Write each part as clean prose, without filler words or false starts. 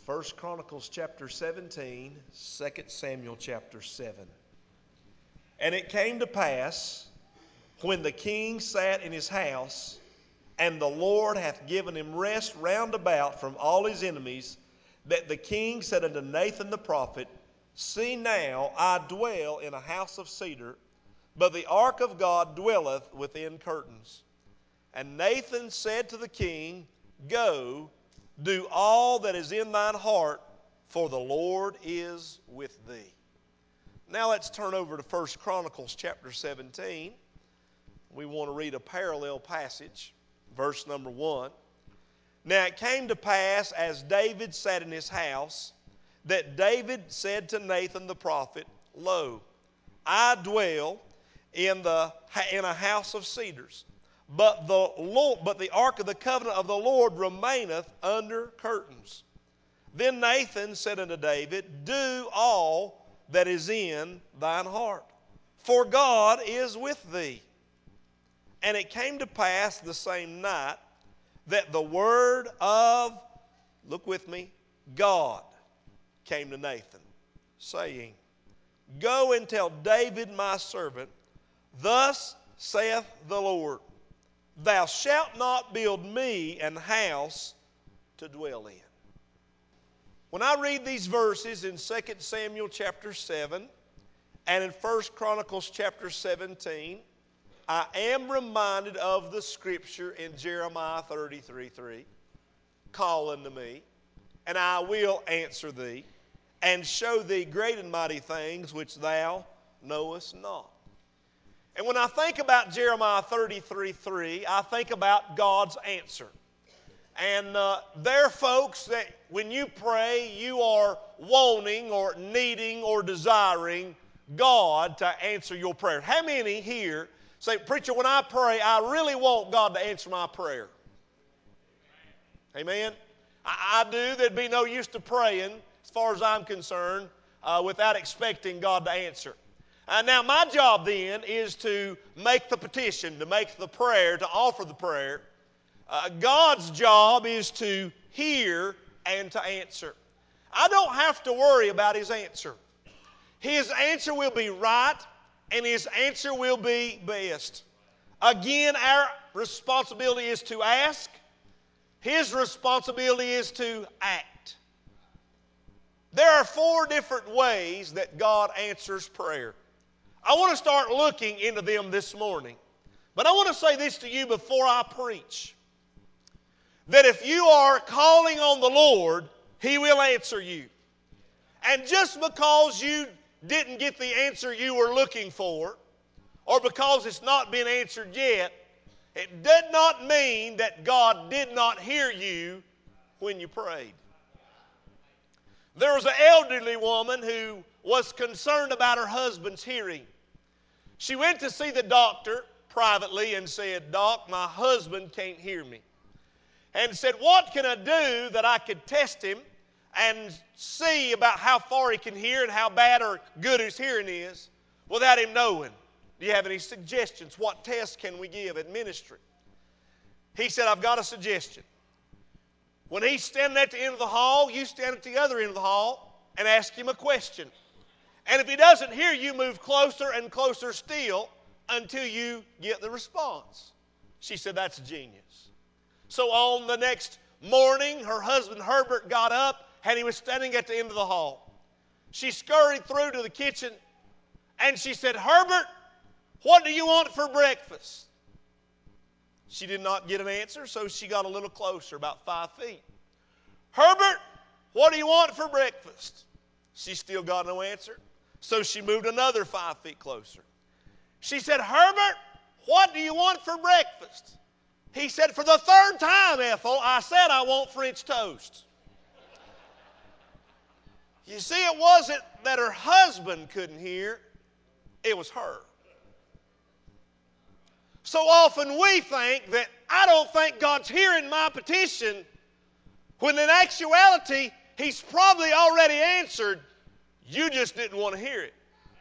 First Chronicles chapter 17, 2 Samuel chapter 7. And it came to pass, when the king sat in his house, and the Lord hath given him rest round about from all his enemies, that the king said unto Nathan the prophet, See now, I dwell in a house of cedar, but the ark of God dwelleth within curtains. And Nathan said to the king, Go, do all that is in thine heart, for the Lord is with thee. Now let's turn over to 1 Chronicles chapter 17. We want to read a parallel passage, verse number 1. Now it came to pass, as David sat in his house, that David said to Nathan the prophet, Lo, I dwell in a house of cedars, but the ark of the covenant of the Lord remaineth under curtains. Then Nathan said unto David, Do all that is in thine heart, for God is with thee. And it came to pass the same night that the word of, look with me, God came to Nathan, saying, Go and tell David my servant, Thus saith the Lord, Thou shalt not build me an house to dwell in. When I read these verses in 2 Samuel chapter 7 and in 1 Chronicles chapter 17, I am reminded of the scripture in Jeremiah 33:3, Call unto me, and I will answer thee, and show thee great and mighty things which thou knowest not. And when I think about Jeremiah 33:3, I think about God's answer. And there are folks that when you pray, you are wanting or needing or desiring God to answer your prayer. How many here say, Preacher, when I pray, I really want God to answer my prayer? Amen? I do. There'd be no use to praying, as far as I'm concerned, without expecting God to answer. Now, my job then is to make the petition, to make the prayer, to offer the prayer. God's job is to hear and to answer. I don't have to worry about His answer. His answer will be right, and His answer will be best. Again, our responsibility is to ask. His responsibility is to act. There are 4 different ways that God answers prayer. I want to start looking into them this morning. But I want to say this to you before I preach. That if you are calling on the Lord, He will answer you. And just because you didn't get the answer you were looking for, or because it's not been answered yet, it did not mean that God did not hear you when you prayed. There was an elderly woman who was concerned about her husband's hearing. She went to see the doctor privately and said, Doc, my husband can't hear me. And said, what can I do that I could test him and see about how far he can hear and how bad or good his hearing is without him knowing? Do you have any suggestions? What tests can we give at ministry? He said, I've got a suggestion. When he's standing at the end of the hall, you stand at the other end of the hall and ask him a question. And if he doesn't hear you, move closer and closer still until you get the response. She said, that's genius. So on the next morning, her husband Herbert got up and he was standing at the end of the hall. She scurried through to the kitchen and she said, Herbert, what do you want for breakfast? She did not get an answer, so she got a little closer, about 5 feet. Herbert, what do you want for breakfast? She still got no answer, so she moved another 5 feet closer. She said, Herbert, what do you want for breakfast? He said, for the 3rd time, Ethel, I said I want French toast. You see, it wasn't that her husband couldn't hear, it was her. So often we think that I don't think God's hearing my petition, when in actuality, He's probably already answered. You just didn't want to hear it.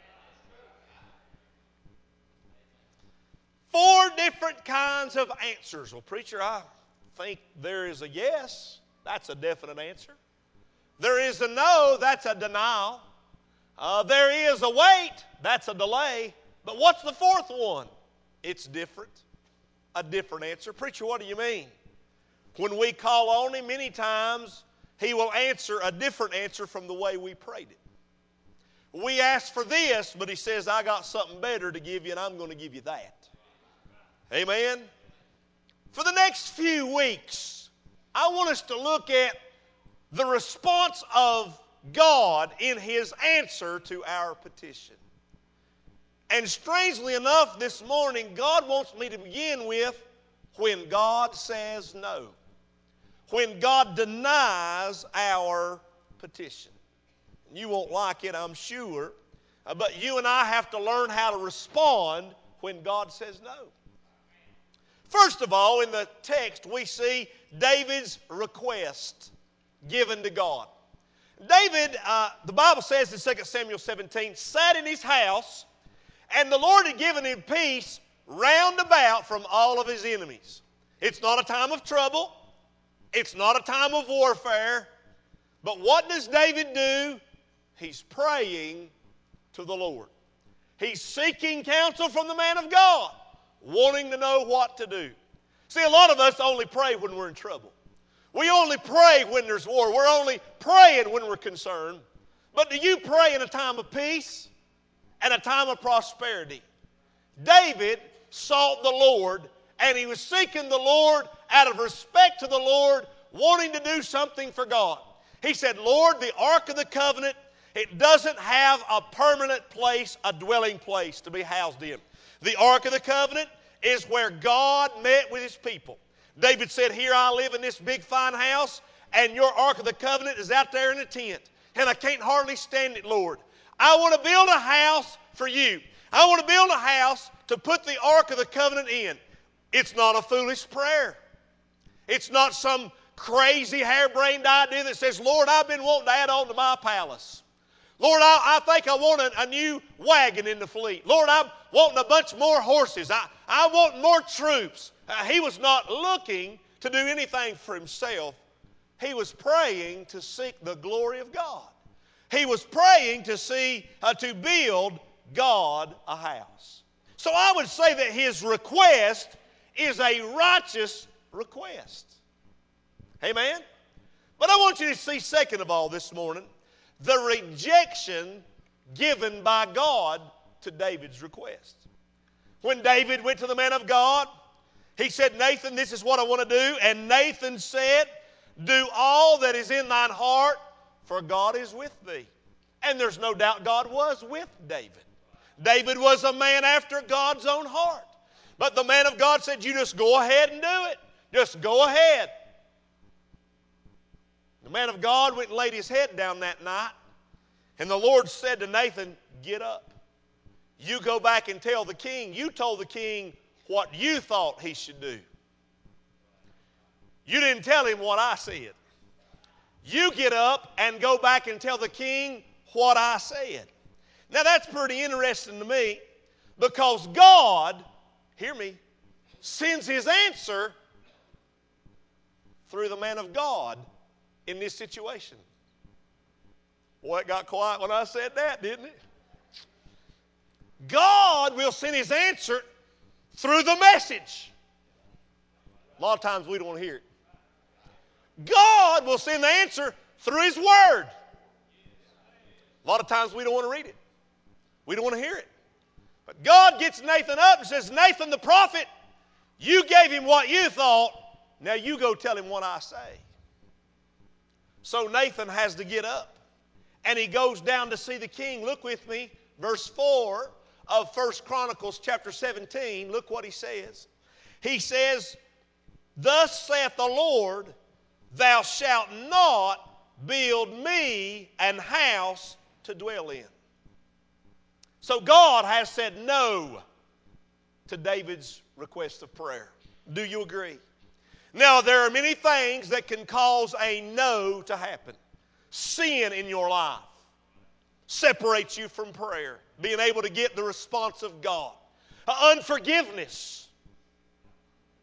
4 different kinds of answers. Well, preacher, I think there is a yes. That's a definite answer. There is a no, that's a denial. There is a wait, that's a delay. But what's the fourth one? It's different. A different answer. Preacher, what do you mean? When we call on Him, many times He will answer a different answer from the way we prayed it. We ask for this, but He says, I got something better to give you, and I'm going to give you that. Amen? For the next few weeks, I want us to look at the response of God in His answer to our petition. And strangely enough, this morning, God wants me to begin with when God says no. When God denies our petition. You won't like it, I'm sure, but you and I have to learn how to respond when God says no. First of all, in the text, we see David's request given to God. David, the Bible says in 2 Samuel 17, sat in his house, and the Lord had given him peace round about from all of his enemies. It's not a time of trouble. It's not a time of warfare. But what does David do? He's praying to the Lord. He's seeking counsel from the man of God, wanting to know what to do. See, a lot of us only pray when we're in trouble. We only pray when there's war. We're only praying when we're concerned. But do you pray in a time of peace and a time of prosperity? David sought the Lord, and he was seeking the Lord out of respect to the Lord, wanting to do something for God. He said, Lord, the Ark of the Covenant, it doesn't have a permanent place, a dwelling place to be housed in. The Ark of the Covenant is where God met with His people. David said, here I live in this big fine house, and your Ark of the Covenant is out there in a tent, and I can't hardly stand it, Lord. I want to build a house for you. I want to build a house to put the Ark of the Covenant in. It's not a foolish prayer. It's not some crazy harebrained idea that says, Lord, I've been wanting to add on to my palace. Lord, I think I want a new wagon in the fleet. Lord, I'm wanting a bunch more horses. I want more troops. He was not looking to do anything for himself. He was praying to seek the glory of God. He was praying to build God a house. So I would say that his request is a righteous request. Amen? But I want you to see, second of all, this morning, the rejection given by God to David's request. When David went to the man of God, he said, Nathan, this is what I want to do. And Nathan said, do all that is in thine heart, for God is with thee. And there's no doubt God was with David. David was a man after God's own heart. But the man of God said, you just go ahead and do it. Just go ahead. The man of God went and laid his head down that night. And the Lord said to Nathan, get up. You go back and tell the king. You told the king what you thought he should do. You didn't tell him what I said. You get up and go back and tell the king what I said. Now that's pretty interesting to me, because God, hear me, sends His answer through the man of God in this situation. Boy, it got quiet when I said that, didn't it? God will send His answer through the message. A lot of times we don't want to hear it. God will send the answer through His Word. A lot of times we don't want to read it. We don't want to hear it. But God gets Nathan up and says, Nathan the prophet, you gave him what you thought. Now you go tell him what I say. So Nathan has to get up. And he goes down to see the king. Look with me, verse 4 of 1 Chronicles chapter 17. Look what he says. He says, thus saith the Lord, thou shalt not build me an house to dwell in. So God has said no to David's request of prayer. Do you agree? Now, there are many things that can cause a no to happen. Sin in your life separates you from prayer, being able to get the response of God. Unforgiveness,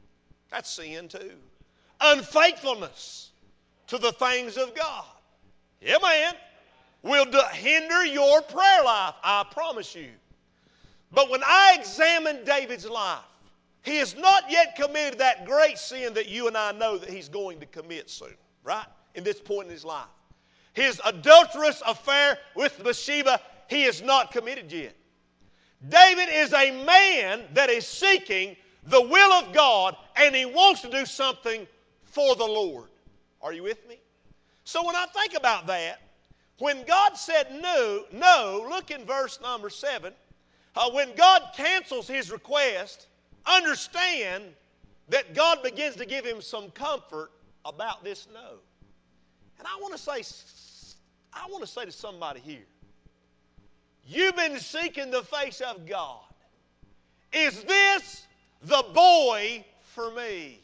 that's sin too. Unfaithfulness to the things of God. Amen. Will hinder your prayer life, I promise you. But when I examine David's life, he has not yet committed that great sin that you and I know that he's going to commit soon, right? In this point in his life. His adulterous affair with Bathsheba, he has not committed yet. David is a man that is seeking the will of God, and he wants to do something for the Lord. Are you with me? So when I think about that, when God said no, look in verse number 7. When God cancels his request, understand that God begins to give him some comfort about this no. And I want to say to somebody here, you've been seeking the face of God. Is this the boy for me?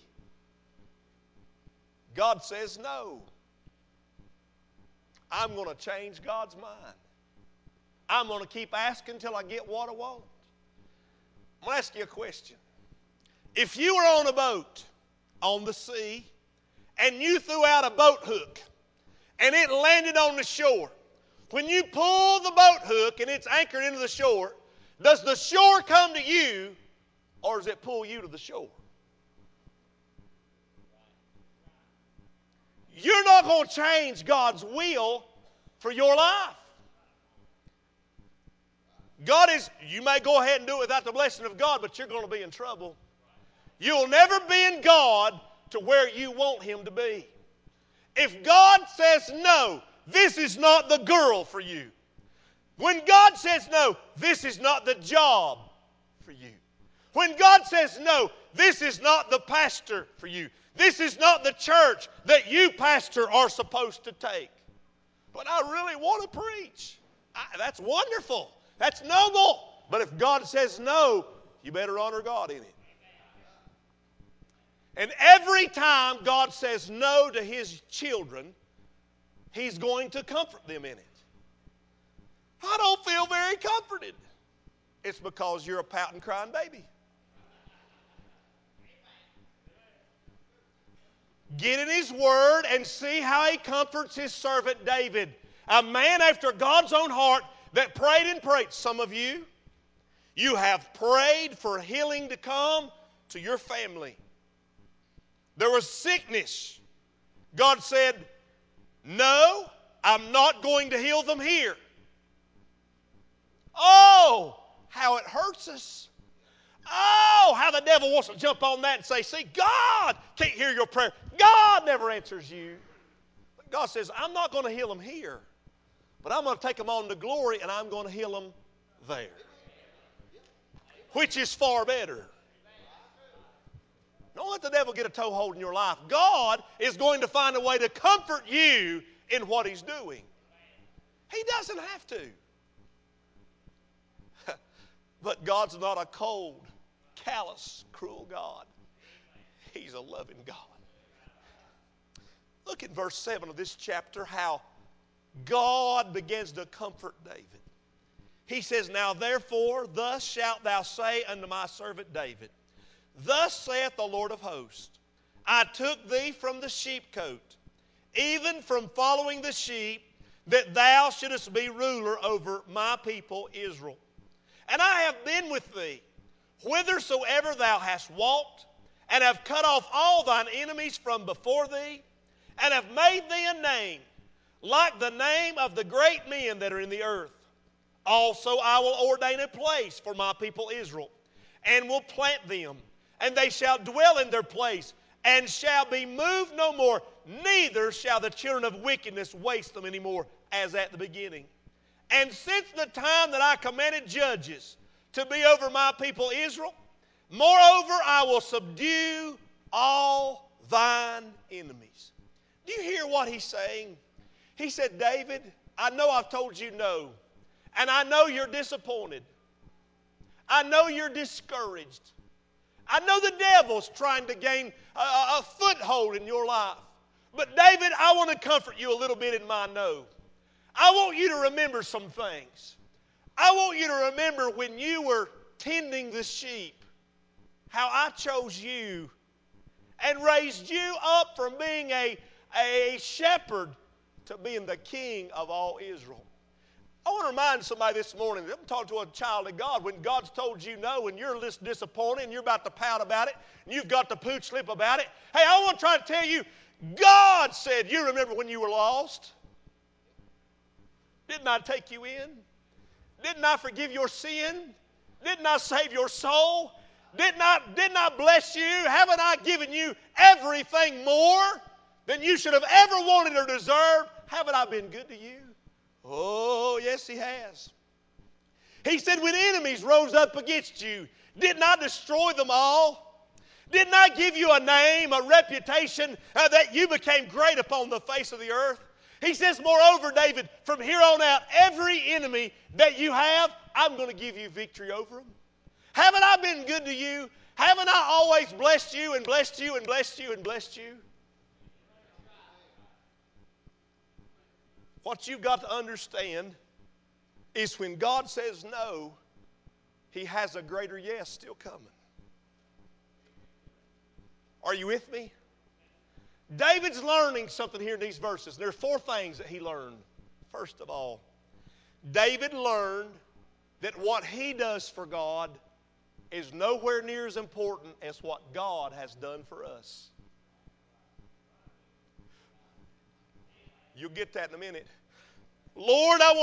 God says no. I'm going to change God's mind. I'm going to keep asking until I get what I want. I'm going to ask you a question. If you were on a boat on the sea and you threw out a boat hook and it landed on the shore, when you pull the boat hook and it's anchored into the shore, does the shore come to you or does it pull you to the shore? You're not going to change God's will for your life. You may go ahead and do it without the blessing of God, but you're going to be in trouble. You'll never be in God to where you want Him to be. If God says no, this is not the girl for you. When God says no, this is not the job for you. When God says no, this is not the pastor for you. This is not the church that you, pastor, are supposed to take. But I really want to preach. That's wonderful. That's noble. But if God says no, you better honor God in it. And every time God says no to His children, He's going to comfort them in it. I don't feel very comforted. It's because you're a pouting, crying baby. Get in His Word and see how He comforts His servant David. A man after God's own heart that prayed and prayed. Some of you, you have prayed for healing to come to your family. There was sickness. God said, no, I'm not going to heal them here. Oh, how it hurts us. Oh, how the devil wants to jump on that and say, see, God can't hear your prayer. God never answers you. But God says, I'm not going to heal them here, but I'm going to take them on to glory and I'm going to heal them there, which is far better. Don't let the devil get a toehold in your life. God is going to find a way to comfort you in what He's doing. He doesn't have to. But God's not a cold, callous, cruel God. He's a loving God. Look at verse 7 of this chapter, how God begins to comfort David. He says, now therefore, thus shalt thou say unto my servant David, thus saith the Lord of hosts, I took thee from the sheepcote, even from following the sheep, that thou shouldest be ruler over my people Israel. And I have been with thee, whithersoever thou hast walked, and have cut off all thine enemies from before thee, and have made thee a name, like the name of the great men that are in the earth. Also I will ordain a place for my people Israel, and will plant them, and they shall dwell in their place, and shall be moved no more, neither shall the children of wickedness waste them any more, as at the beginning. And since the time that I commanded judges to be over my people Israel, moreover I will subdue all thine enemies. Do you hear what he's saying? He said, David, I know I've told you no, and I know you're disappointed. I know you're discouraged. I know the devil's trying to gain a foothold in your life. But David, I want to comfort you a little bit in my no. I want you to remember some things. I want you to remember when you were tending the sheep, how I chose you and raised you up from being a shepherd to being the king of all Israel. I want to remind somebody this morning, I'm talking to a child of God, when God's told you no and you're disappointed and you're about to pout about it and you've got the pooch slip about it, hey, I want to try to tell you, God said, you remember when you were lost? Didn't I take you in? Didn't I forgive your sin? Didn't I save your soul? Didn't I bless you? Haven't I given you everything more than you should have ever wanted or deserved? Haven't I been good to you? Oh, yes, He has. He said, when enemies rose up against you, didn't I destroy them all? Didn't I give you a name, a reputation, that you became great upon the face of the earth? He says, moreover, David, from here on out, every enemy that you have, I'm going to give you victory over them. Haven't I been good to you? Haven't I always blessed you and blessed you and blessed you and blessed you? What you've got to understand is when God says no, He has a greater yes still coming. Are you with me? David's learning something here in these verses. There are 4 things that he learned. First of all, David learned that what he does for God is nowhere near as important as what God has done for us. You'll get that in a minute. Lord, I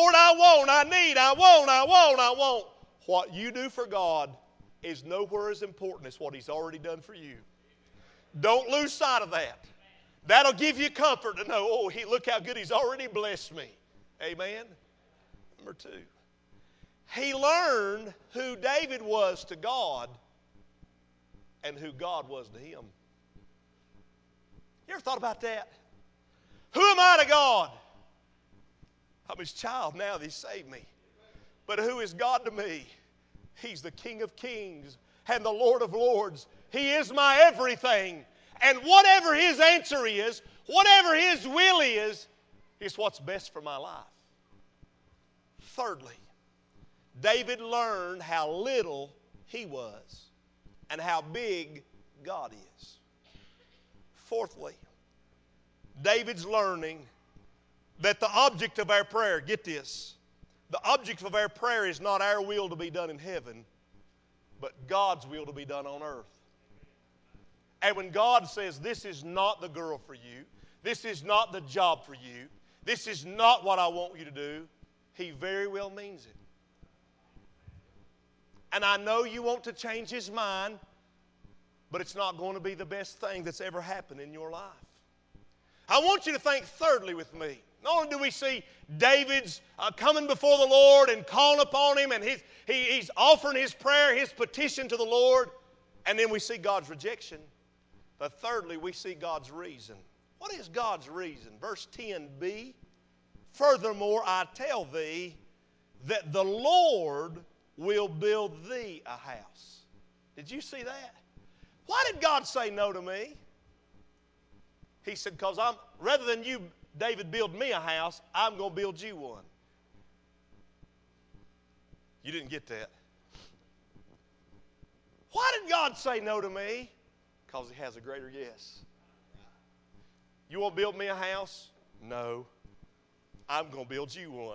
want. What you do for God is nowhere as important as what He's already done for you. Don't lose sight of that. That'll give you comfort to know, oh, look how good He's already blessed me. Amen? Number 2, he learned who David was to God and who God was to him. You ever thought about that? Who am I to God? I'm His child now that He saved me. But who is God to me? He's the King of kings and the Lord of lords. He is my everything. And whatever His answer is, whatever His will is what's best for my life. Thirdly, David learned how little he was and how big God is. Fourthly, David's learning that the object of our prayer, get this, the object of our prayer is not our will to be done in heaven, but God's will to be done on earth. And when God says, this is not the girl for you, this is not the job for you, this is not what I want you to do, He very well means it. And I know you want to change His mind, but it's not going to be the best thing that's ever happened in your life. I want you to think thirdly with me. Not only do we see David's coming before the Lord and calling upon Him, and he's offering his prayer, his petition to the Lord, and then we see God's rejection. But thirdly, we see God's reason. What is God's reason? Verse 10b, furthermore, I tell thee that the Lord will build thee a house. Did you see that? Why did God say no to me? He said, because rather than you, David, build me a house, I'm going to build you one. You didn't get that. Why did God say no to me? Because He has a greater yes. You want to build me a house? No. I'm going to build you one.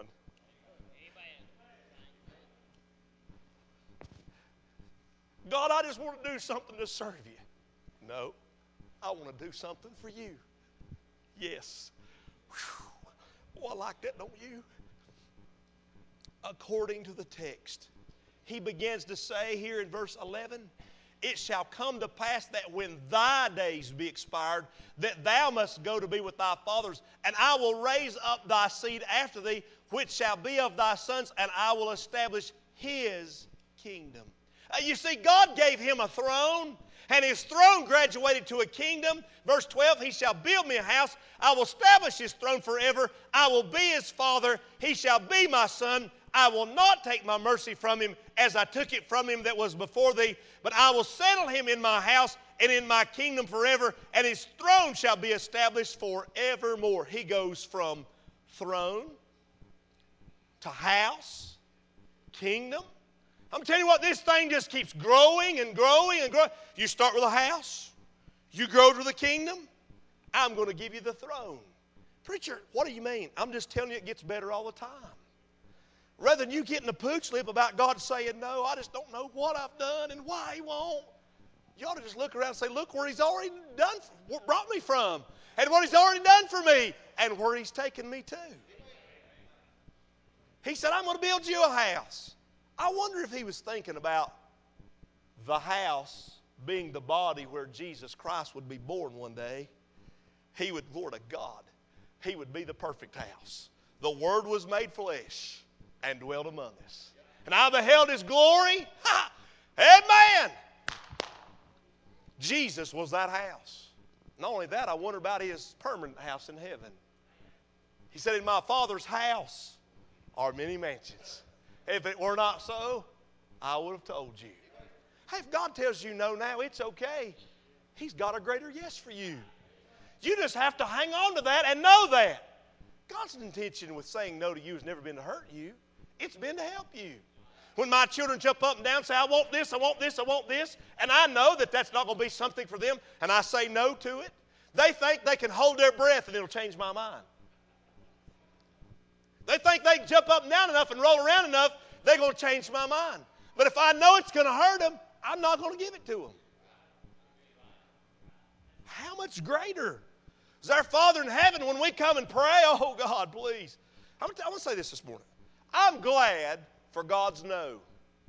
God, I just want to do something to serve you. No. I want to do something for you. Yes. Whew. Oh, I like that, don't you? According to the text, he begins to say here in verse 11, it shall come to pass that when thy days be expired, that thou must go to be with thy fathers, and I will raise up thy seed after thee, which shall be of thy sons, and I will establish his kingdom. You see, God gave him a throne, and his throne graduated to a kingdom. Verse 12, he shall build me a house. I will establish his throne forever. I will be his father. He shall be my son. I will not take my mercy from him as I took it from him that was before thee, but I will settle him in my house and in my kingdom forever, and his throne shall be established forevermore. He goes from throne to house, kingdom. I'm telling you what, this thing just keeps growing and growing and growing. You start with a house. You grow to the kingdom. I'm going to give you the throne. Preacher, what do you mean? I'm just telling you it gets better all the time. Rather than you getting a pooch lip about God saying no, I just don't know what I've done and why He won't. You ought to just look around and say, look where He's already brought me from, and what He's already done for me, and where He's taken me to. He said, I'm going to build you a house. I wonder if He was thinking about the house being the body where Jesus Christ would be born one day. He would, Lord of God, He would be the perfect house. The Word was made flesh and dwelt among us. And I beheld His glory. Ha! Amen. Jesus was that house. Not only that, I wonder about His permanent house in heaven. He said, in my Father's house are many mansions. If it were not so, I would have told you. Hey, if God tells you no now, it's okay. He's got a greater yes for you. You just have to hang on to that and know that. God's intention with saying no to you has never been to hurt you. It's been to help you. When my children jump up and down and say, I want this, I want this, I want this, and I know that that's not going to be something for them, and I say no to it, they think they can hold their breath and it'll change my mind. They think they can jump up and down enough and roll around enough, they're going to change my mind. But if I know it's going to hurt them, I'm not going to give it to them. How much greater is our Father in heaven when we come and pray? Oh, God, please. I'm going to say this morning. I'm glad for God's no.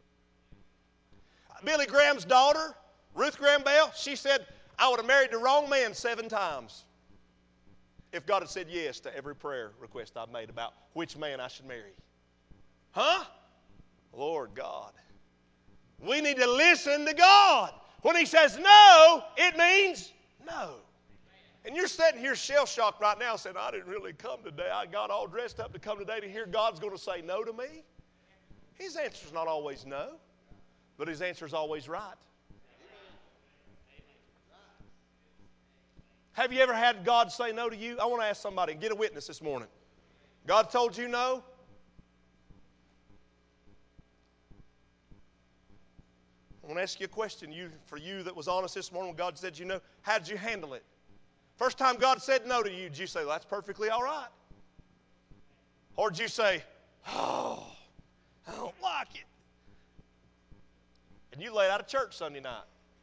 Billy Graham's daughter, Ruth Graham Bell, she said, I would have married the wrong man 7 times if God had said yes to every prayer request I've made about which man I should marry. Huh? Lord God. We need to listen to God. When He says no, it means no. And you're sitting here shell-shocked right now saying, I didn't really come today. I got all dressed up to come today to hear God's going to say no to me. His answer's not always no, but His answer's always right. Have you ever had God say no to you? I want to ask somebody, get a witness this morning. God told you no? I want to ask you a question. For you that was honest this morning when God said you no, how did you handle it? First time God said no to you, did you say, well, that's perfectly all right? Or did you say, oh, I don't like it? And you laid out of church Sunday night.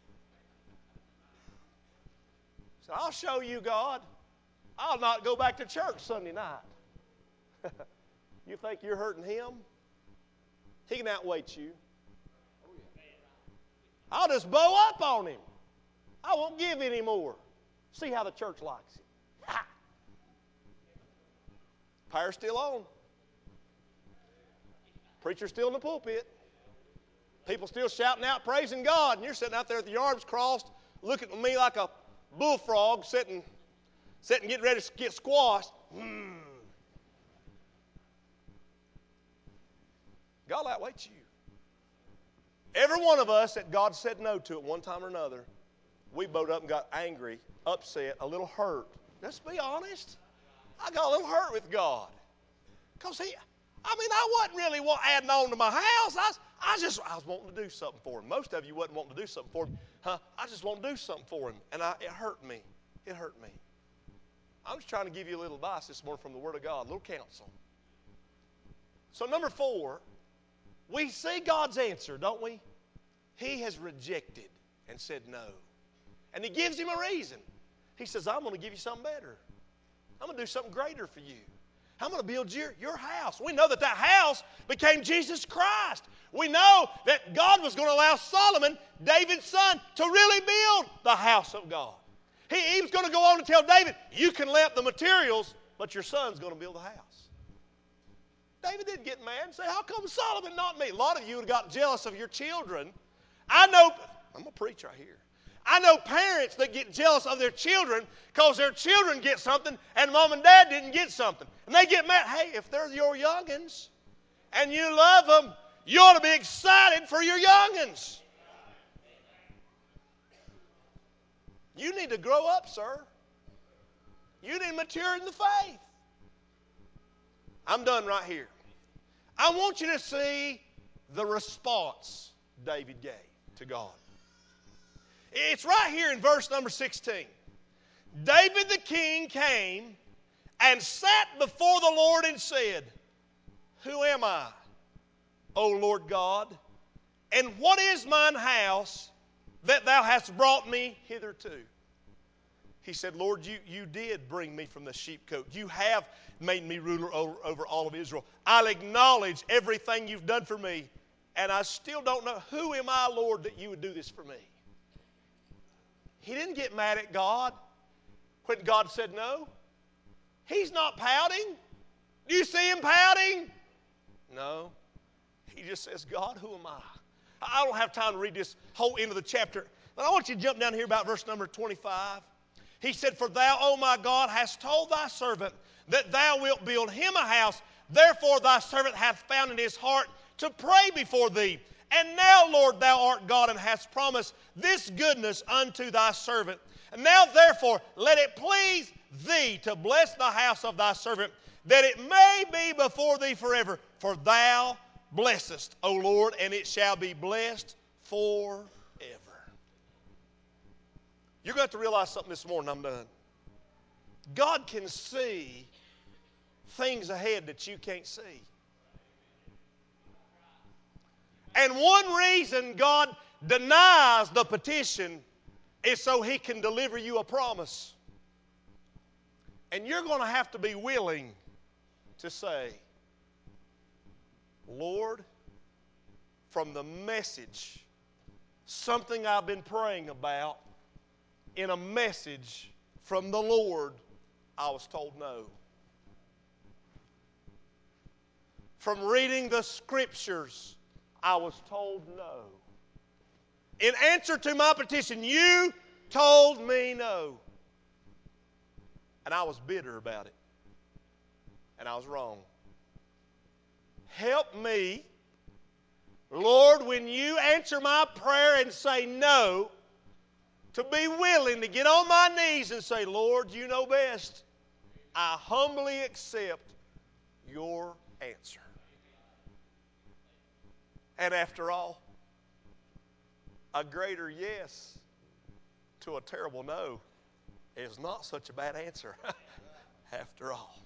So I'll show you, God. I'll not go back to church Sunday night. You think you're hurting Him? He can outweigh you. I'll just bow up on Him. I won't give any more. See how the church likes it. Ha! Power's still on. Preacher's still in the pulpit. People still shouting out, praising God, and you're sitting out there with your arms crossed, looking at me like a bullfrog, sitting getting ready to get squashed. God will outweigh you. Every one of us that God said no to at one time or another, we bowed up and got angry, upset, a little hurt. Let's be honest. I got a little hurt with God. Because I wasn't really adding on to my house. I was wanting to do something for Him. Most of you wasn't wanting to do something for Him. I just want to do something for Him. And it hurt me. It hurt me. I'm just trying to give you a little advice this morning from the Word of God, a little counsel. So number 4, we see God's answer, don't we? He has rejected and said no. And He gives him a reason. He says, I'm going to give you something better. I'm going to do something greater for you. I'm going to build your house. We know that house became Jesus Christ. We know that God was going to allow Solomon, David's son, to really build the house of God. He was going to go on to tell David, you can lay up the materials, but your son's going to build the house. David didn't get mad and say, how come Solomon, not me? A lot of you would have got jealous of your children. I know, I'm going to preach right here. I know parents that get jealous of their children because their children get something and mom and dad didn't get something. And they get mad. Hey, if they're your youngins and you love them, you ought to be excited for your youngins. You need to grow up, sir. You need to mature in the faith. I'm done right here. I want you to see the response David gave to God. It's right here in verse number 16. David the king came and sat before the Lord and said, Who am I, O Lord God? And what is mine house that thou hast brought me hitherto? He said, Lord, you did bring me from the sheepcote. You have made me ruler over all of Israel. I'll acknowledge everything you've done for me, and I still don't know, who am I, Lord, that you would do this for me? He didn't get mad at God when God said no. He's not pouting. Do you see him pouting? No. He just says, God, who am I? I don't have time to read this whole end of the chapter, but I want you to jump down here about verse number 25. He said, For thou, O my God, hast told thy servant that thou wilt build him a house. Therefore thy servant hath found in his heart to pray before thee. And now, Lord, thou art God, and hast promised this goodness unto thy servant. And now, therefore, let it please thee to bless the house of thy servant, that it may be before thee forever. For thou blessest, O Lord, and it shall be blessed forever. You're going to have to realize something this morning. I'm done. God can see things ahead that you can't see. And one reason God denies the petition is so He can deliver you a promise. And you're going to have to be willing to say, Lord, from the message, something I've been praying about, in a message from the Lord, I was told no. From reading the Scriptures, I was told no. In answer to my petition, you told me no. And I was bitter about it. And I was wrong. Help me, Lord, when you answer my prayer and say no, to be willing to get on my knees and say, Lord, you know best. I humbly accept your answer. And after all, a greater yes to a terrible no is not such a bad answer after all.